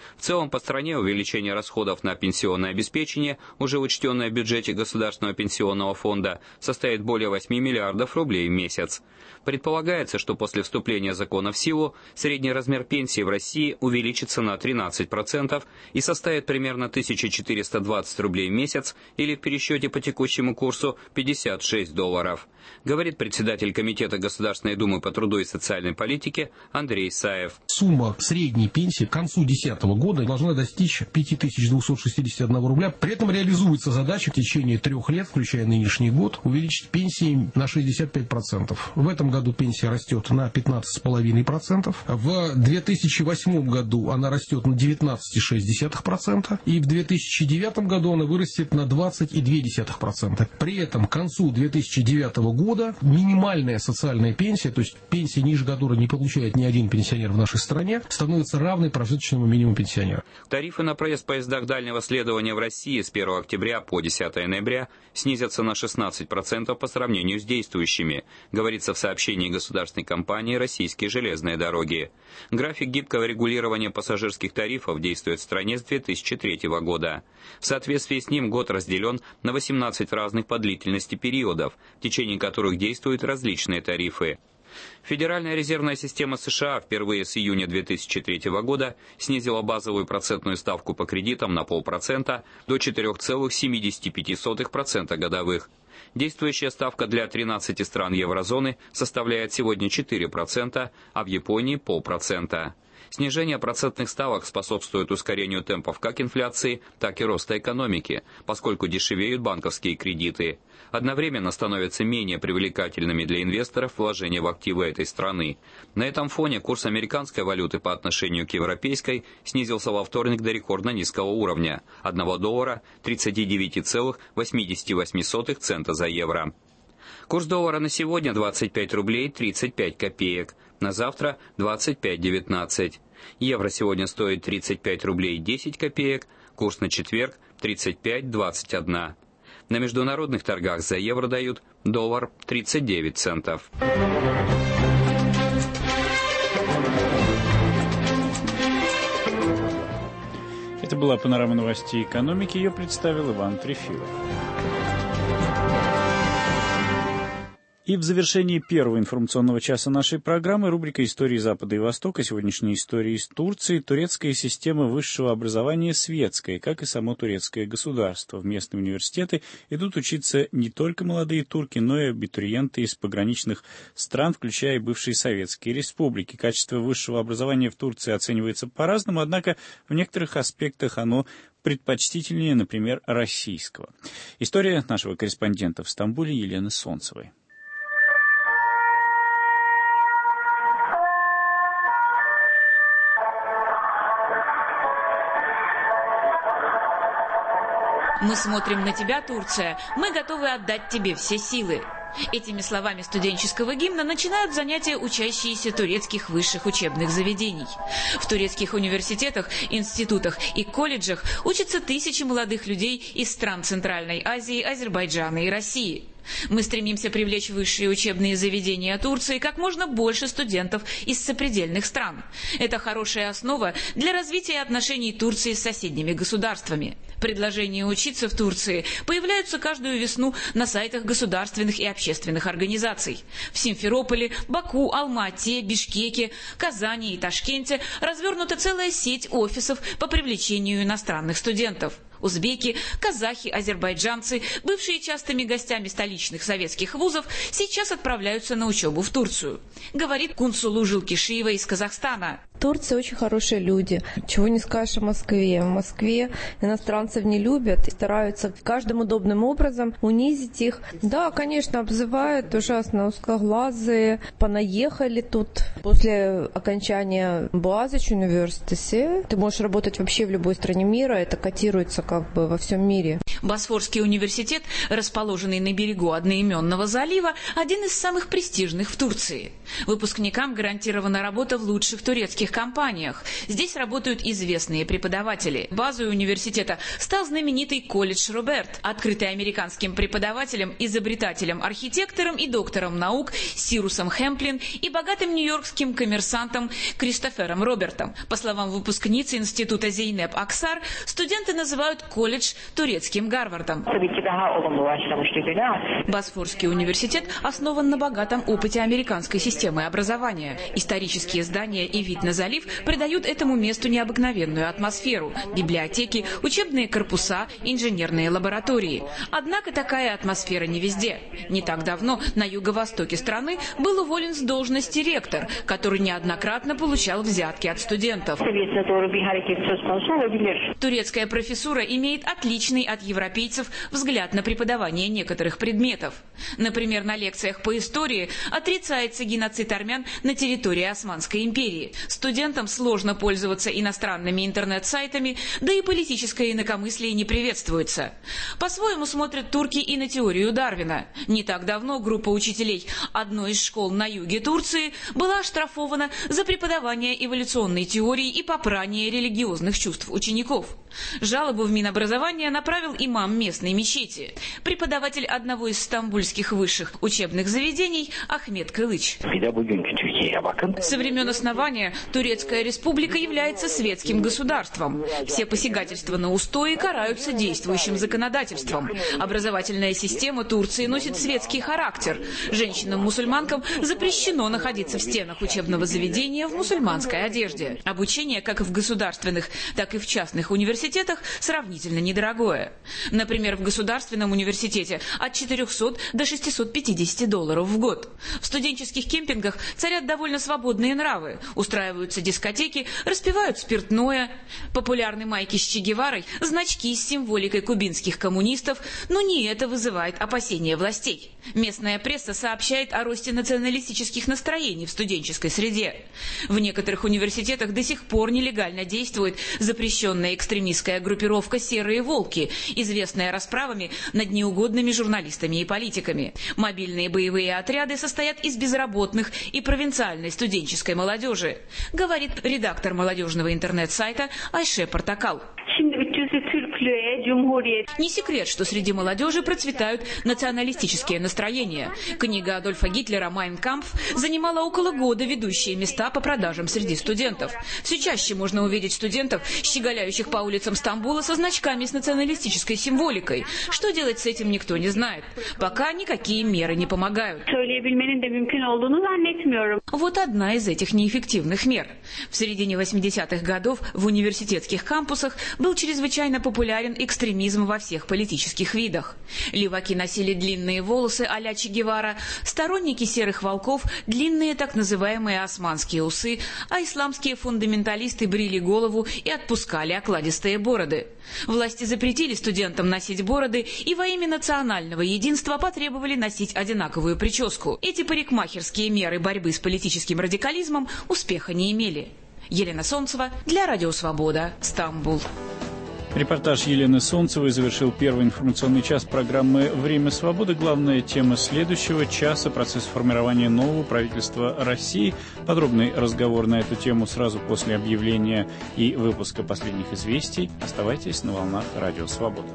В целом по стране увеличение расходов на пенсионное обеспечение, уже учтенное в бюджете Государственного пенсионного фонда, составит более восьми миллиардов рублей в месяц. Предполагается, что после вступления закона в силу средний размер пенсии в России увеличится на тринадцать процентов и составит примерно тысяча четыреста двадцать рублей в месяц или в пересчете по текущему курсу пятьдесят шесть долларов, говорит председатель Комитета Государственной Думы по труду и социальной политике Андрей Саев. Сумма средней пенсии к концу две тысячи десятого года должна достичь пять тысяч двести шестьдесят один рубля. При этом реализуется задача в течение трех лет, включая нынешний год, увеличить пенсии на шестьдесят пять процентов. В этом году пенсия растет на пятнадцать целых пять десятых процента. В две тысячи восьмом году она растет на девятнадцать целых шесть десятых процента. И в две тысячи девятом году она вырастет на двадцать целых две десятых процента. При этом к концу две тысячи девятого года минимальная социальная пенсия, то есть пенсия, ниже которой не получает ни один пенсионер в нашей стране, становится равной прожиточному минимуму пенсионера. Тарифы на проезд в поездах дальнего следования в России с первого октября по десятое ноября снизятся на шестнадцать процентов по сравнению с действующими, говорится в сообщении государственной компании «Российские железные дороги». График гибкого регулирования пассажирских тарифов действует в стране с две тысячи третьего года. В соответствии с ним год разделен на восемнадцать разных по длительности периодов, в течение которых действуют различные тарифы. Федеральная резервная система США впервые с июня две тысячи третьего года снизила базовую процентную ставку по кредитам на полпроцента до четырех целых семидесяти пяти сотых процента годовых. Действующая ставка для тринадцати стран еврозоны составляет сегодня четыре процента, а в Японии полпроцента. Снижение процентных ставок способствует ускорению темпов как инфляции, так и роста экономики, поскольку дешевеют банковские кредиты. Одновременно становятся менее привлекательными для инвесторов вложения в активы этой страны. На этом фоне курс американской валюты по отношению к европейской снизился во вторник до рекордно низкого уровня – одного доллара тридцати девяти целых восьмидесяти восьми сотых цента за евро. Курс доллара на сегодня двадцать пять рублей тридцать пять копеек, на завтра двадцать пять девятнадцать. Евро сегодня стоит тридцать пять рублей десять копеек, курс на четверг тридцать пять двадцать один. На международных торгах за евро дают доллар тридцать девять центов. Это была панорама новостей экономики, ее представил Иван Трефилов. И в завершении первого информационного часа нашей программы рубрика «Истории Запада и Востока». Сегодняшняя история из Турции. Турецкая система высшего образования светская, как и само турецкое государство. В местные университеты идут учиться не только молодые турки, но и абитуриенты из пограничных стран, включая и бывшие советские республики. Качество высшего образования в Турции оценивается по-разному, однако в некоторых аспектах оно предпочтительнее, например, российского. История нашего корреспондента в Стамбуле Елены Солнцевой. «Мы смотрим на тебя, Турция, мы готовы отдать тебе все силы». Этими словами студенческого гимна начинают занятия учащиеся турецких высших учебных заведений. В турецких университетах, институтах и колледжах учатся тысячи молодых людей из стран Центральной Азии, Азербайджана и России. Мы стремимся привлечь в высшие учебные заведения Турции как можно больше студентов из сопредельных стран. Это хорошая основа для развития отношений Турции с соседними государствами. Предложения учиться в Турции появляются каждую весну на сайтах государственных и общественных организаций. В Симферополе, Баку, Алма-Ате, Бишкеке, Казани и Ташкенте развернута целая сеть офисов по привлечению иностранных студентов. Узбеки, казахи, азербайджанцы, бывшие частыми гостями столичных советских вузов, сейчас отправляются на учебу в Турцию, говорит Кунсулу Жылкишиева из Казахстана. Турция очень хорошие люди. Чего не скажешь о Москве. В Москве иностранцев не любят, стараются каждым удобным образом унизить их. Да, конечно, обзывают ужасно узкоглазые. Понаехали тут. После окончания Boğaziçi университета ты можешь работать вообще в любой стране мира. Это котируется как бы во всем мире. Босфорский университет, расположенный на берегу одноименного залива, один из самых престижных в Турции. Выпускникам гарантирована работа в лучших турецких студенческих компаниях. Здесь работают известные преподаватели. Базой университета стал знаменитый колледж Роберт, открытый американским преподавателем, изобретателем, архитектором и доктором наук Сирусом Хэмплин и богатым нью-йоркским коммерсантом Кристофером Робертом. По словам выпускницы института Зейнеп Аксар, студенты называют колледж турецким Гарвардом. Босфорский университет основан на богатом опыте американской системы образования. Исторические здания и вид на залив придают этому месту необыкновенную атмосферу. Библиотеки, учебные корпуса, инженерные лаборатории. Однако такая атмосфера не везде. Не так давно на юго-востоке страны был уволен с должности ректор, который неоднократно получал взятки от студентов. Турецкая профессура имеет отличный от европейцев взгляд на преподавание некоторых предметов. Например, на лекциях по истории отрицается геноцид армян на территории Османской империи. Студентам сложно пользоваться иностранными интернет-сайтами, да и политическое инакомыслие не приветствуется. По-своему смотрят турки и на теорию Дарвина. Не так давно группа учителей одной из школ на юге Турции была оштрафована за преподавание эволюционной теории и попрание религиозных чувств учеников. Жалобу в Минобразование направил имам местной мечети, преподаватель одного из стамбульских высших учебных заведений Ахмед Кылыч. Со времен основания Турецкая республика является светским государством. Все посягательства на устои караются действующим законодательством. Образовательная система Турции носит светский характер. Женщинам-мусульманкам запрещено находиться в стенах учебного заведения в мусульманской одежде. Обучение как в государственных, так и в частных университетах сравнительно недорогое. Например, в государственном университете от четырехсот до шестисот пятидесяти долларов в год. В студенческих кемпингах царят довольно свободные нравы. Устраиваются дискотеки, распивают спиртное. Популярны майки с Че Геварой, значки с символикой кубинских коммунистов, но не это вызывает опасения властей. Местная пресса сообщает о росте националистических настроений в студенческой среде. В некоторых университетах до сих пор нелегально действует запрещенная экстремистская группировка «Серые волки», известная расправами над неугодными журналистами и политиками. Мобильные боевые отряды состоят из безработных и провинциальной студенческой молодежи, говорит редактор молодежного интернет-сайта Айше Портакал. Не секрет, что среди молодежи процветают националистические настроения. Книга Адольфа Гитлера «Майн кампф» занимала около года ведущие места по продажам среди студентов. Все чаще можно увидеть студентов, щеголяющих по улицам Стамбула со значками с националистической символикой. Что делать с этим, никто не знает. Пока никакие меры не помогают. Вот одна из этих неэффективных мер. В середине восьмидесятых годов в университетских кампусах был чрезвычайно популярен экстремизм во всех политических видах. Леваки носили длинные волосы а-ля Че Гевара, сторонники серых волков – длинные так называемые османские усы, а исламские фундаменталисты брили голову и отпускали окладистые бороды. Власти запретили студентам носить бороды и во имя национального единства потребовали носить одинаковую прическу. Эти парикмахерские меры борьбы с политическим радикализмом успеха не имели. Елена Солнцева для Радио Свобода, Стамбул. Репортаж Елены Солнцевой завершил первый информационный час программы «Время свободы». Главная тема следующего часа – процесс формирования нового правительства России. Подробный разговор на эту тему сразу после объявления и выпуска последних известий. Оставайтесь на волнах Радио Свобода.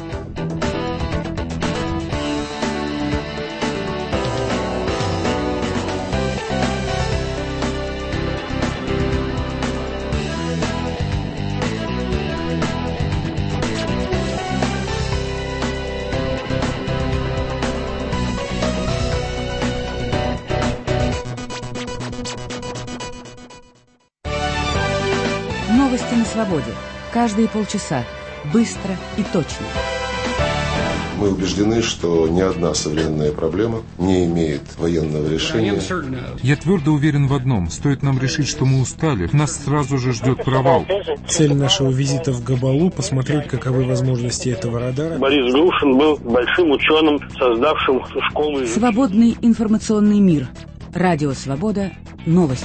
Новости на свободе. Каждые полчаса. Быстро и точно. Мы убеждены, что ни одна современная проблема не имеет военного решения. Я твердо уверен в одном. Стоит нам решить, что мы устали, нас сразу же ждет провал. Цель нашего визита в Габалу – посмотреть, каковы возможности этого радара. Борис Грушин был большим ученым, создавшим школу. Свободный информационный мир. Радио Свобода. Новости.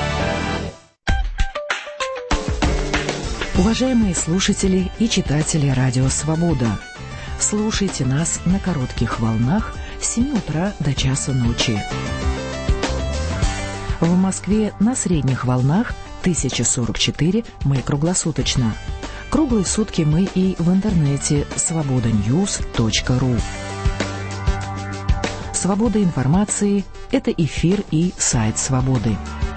Уважаемые слушатели и читатели Радио Свобода, слушайте нас на коротких волнах с семи утра до часа ночи. В Москве на средних волнах тысяча сорок четыре мы круглосуточно. Круглые сутки мы и в интернете свобода ньюс точка ру. Свобода информации – это эфир и сайт «Свободы».